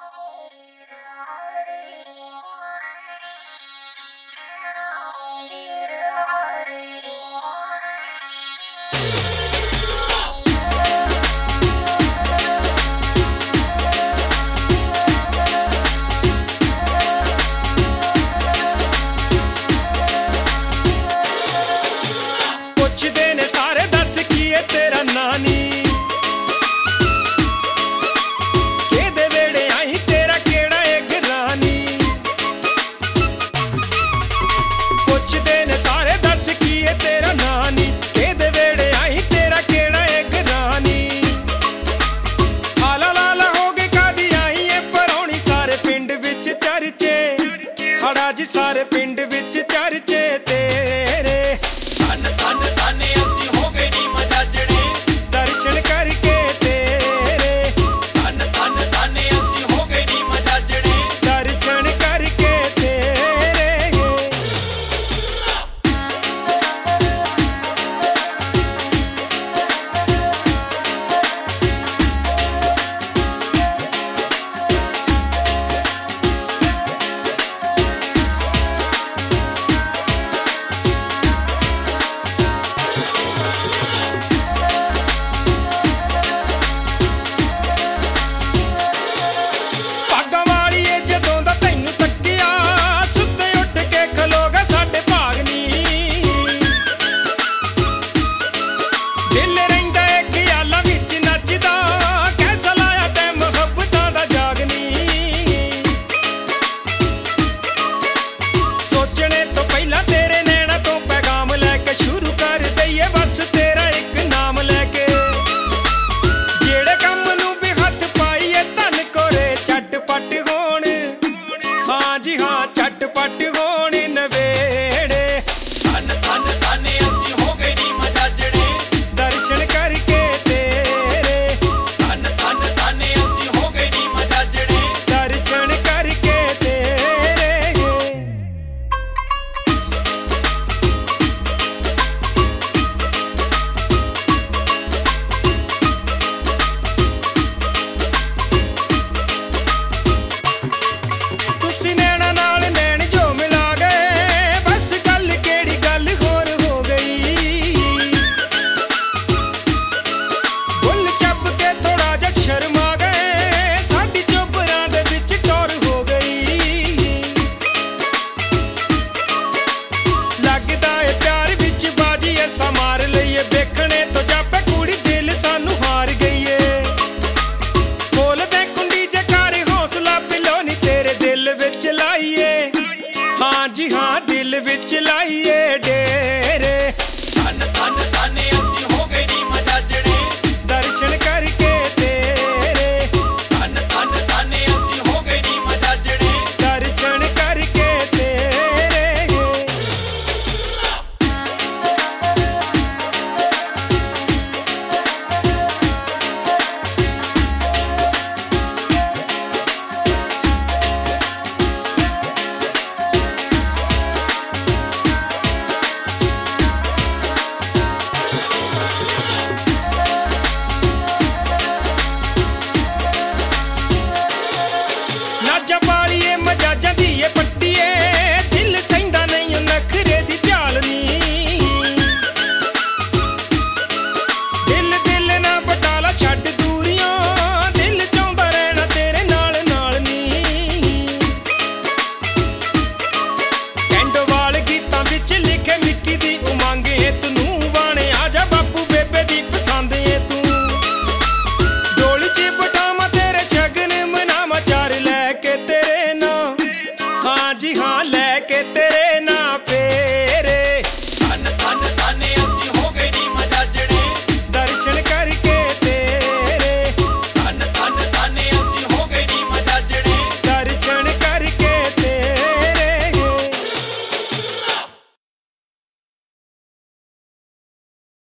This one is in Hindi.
पुछदे ने सारे दस की है तेरा नानी, केदे वेड़े आई तेरा केड़ा है घरानी। पुछदे ने सारे दस की है तेरा नानी, केदे वेड़े आई तेरा केड़ा है घरानी। आला लाला हो गए कादी आई है परौनी, सारे पिंड विच चर्चे हड़ा जी, सारे पिंड विच चर्चे तेरे। दर्शन करके तेरे, दर्शन करके तेरे। जी हाँ झटपट होनी नवेड़े, दर्शन करके तेरे, दर्शन करके तेरे। तुसी नैना नाल नैन जो मिला गए, बस गल केड़ी गल होर हो गई। बुल छप के थोड़ा जा शर्मा गए, साडी चोबरां दे विच टोर हो गई। लगदा है प्यार विच बाजी ऐसा मार लईए, देखने तो जापे कुड़ी दिल सानू हार गई है। खोल दे कुंडी जकार हौसला पिलो नी तेरे दिल विच लाइए, हाँ जी हाँ दिल विच लाइए डेरे। दर्शन करके तेरे, दर्शन करके तेरे। नाजा पालिए मजाजा दिए पट्टिए, दिल सहिंदा नहीं नखरे दी चालनी। दिल दिल ना बटाला छड्ड दूरियों, दिल चाहुंदा रहना तेरे नाल नाल नी। कैंडोवाल गीतां विच लिखे मिक्की दी उमंग है, तनू वाणे आजा बापू बेबे दी पसंद है तू। डोली च बटामा तेरे शगन मनामा, चार लैके तेरे ना, हाँ जी हाँ लैके तेरे।